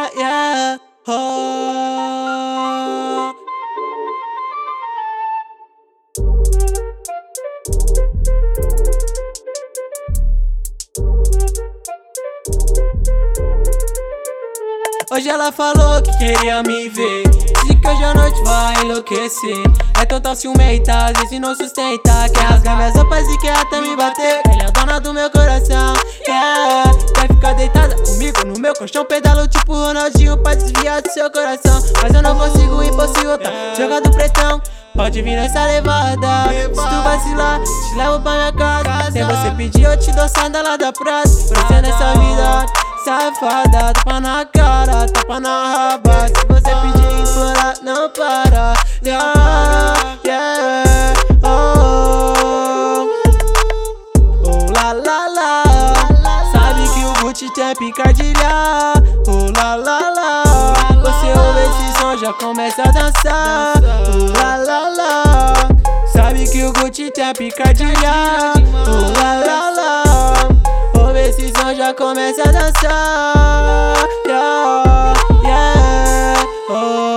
yeah, yeah. Oh. Hoje ela falou que queria me ver, disse que hoje a noite vai enlouquecer. É total ciumenta, às vezes não sustenta. Quer rasgar minhas roupas e quer até me bater. Ela é a dona do meu coração, yeah. Quer ficar deitada comigo no meu colchão, pedalo tipo Ronaldinho pra desviar do seu coração. Mas eu não consigo, impossível, tá jogando pretão. Pode vir nessa levada, se tu vacilar, te levo pra minha casa. Se você pedir, eu te dou sandália da praça. Você nessa vida safada, tapa na cara, tapa na raba. Se você pedir e implorar, não para. Yeah, yeah, oh, oh, la la la. Sabe que o Gucci tem picardilha. Oh, la la la. Você ouve esse som, já começa a dançar. Oh, la la la. Sabe que o Gucci tem picardilha. Oh, la la la. Ouve esse som, já começa a dançar. Yeah, yeah, oh,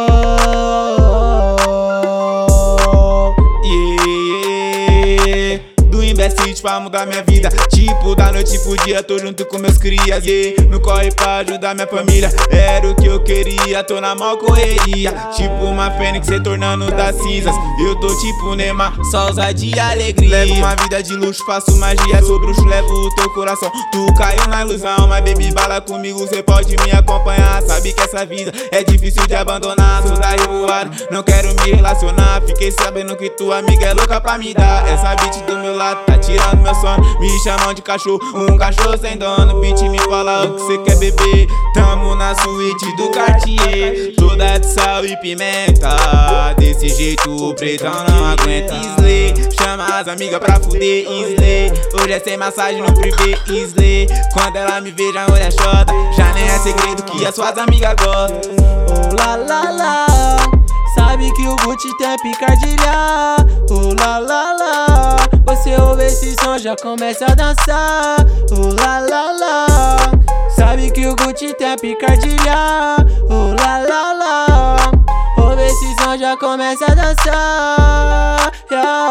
yeah. Do imbecil pra mudar minha vida, tipo da noite pro dia, tô junto com meus crias, yeah. No corre pra ajudar minha família, era o que eu queria, tô na maior correria. Tipo uma fênix retornando das cinzas, eu tô tipo Neymar, só ousadia e alegria. Levo uma vida de luxo, faço magia sobre o luxo, levo o teu coração. Tu caiu na ilusão, mas baby, bala comigo, cê pode me acompanhar. Sabe que essa vida é difícil de abandonar, sou da revoada, não quero me relacionar. Fiquei sabendo que tua amiga é louca pra me dar. Essa bitch do meu lado tá tirando meu sono, me chamam de cachorro, um cachorro sem dono. Bitch, me fala o que cê quer beber, tamo na suíte do Cartier, toda de sal e pimenta. Desse jeito o pretão não aguenta. Slay, chama as amigas pra fuder. Slay, hoje é sem massagem no privê. Slay, quando ela me vê já olha chota, já nem é segredo que as suas amigas gostam. Oh, la la la. Sabe que o Gucci tem picardilha. Oh, la la la. Você ouve esse som, já começa a dançar. Oh, la la la. Sabe que o Gucci tem picardilha. Oh, la la la. Ouve esse som, já começa a dançar. Yeah.